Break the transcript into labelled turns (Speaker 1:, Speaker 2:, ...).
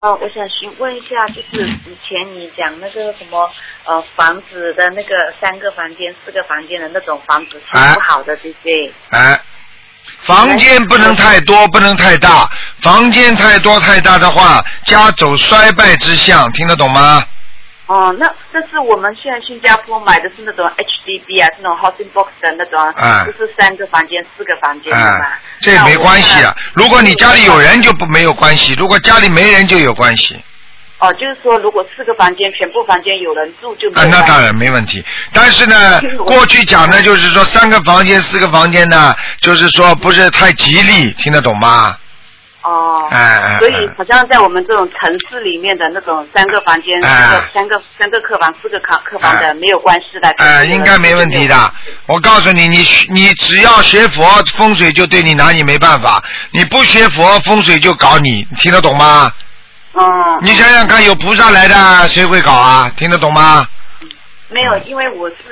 Speaker 1: 我想询问一下，就是以前你讲那个什么房子的那个3个房间、4个房间的那种房子是不好的，对不对？
Speaker 2: 房间不能太多，不能太大。房间太多太大的话，家走衰败之象，听得懂吗？
Speaker 1: 那是我们现在新加坡买的是那种 HDB 啊，这种 Housing Box 的那种，就是3个房间、4个房间的嘛。
Speaker 2: 这没关系啊。如果你家里有人就没有关系，如果家里没人就有关系。
Speaker 1: 就是说，如果4个房间，全部房间有人住就没有关系。
Speaker 2: 那当然没问题。但是呢，过去讲的就是说3个房间、4个房间呢，就是说不是太吉利，听得懂吗？
Speaker 1: 所以好像在我们这种城市里面的那种3个房间、三个客房、4个客房的没有关系的。
Speaker 2: 应该没问题的。我告诉你，你只要学佛，风水就对你拿你没办法；你不学佛，风水就搞你，听得懂吗？你想想看，有菩萨来的，谁会搞啊？听得懂吗？
Speaker 1: 没有，因为我是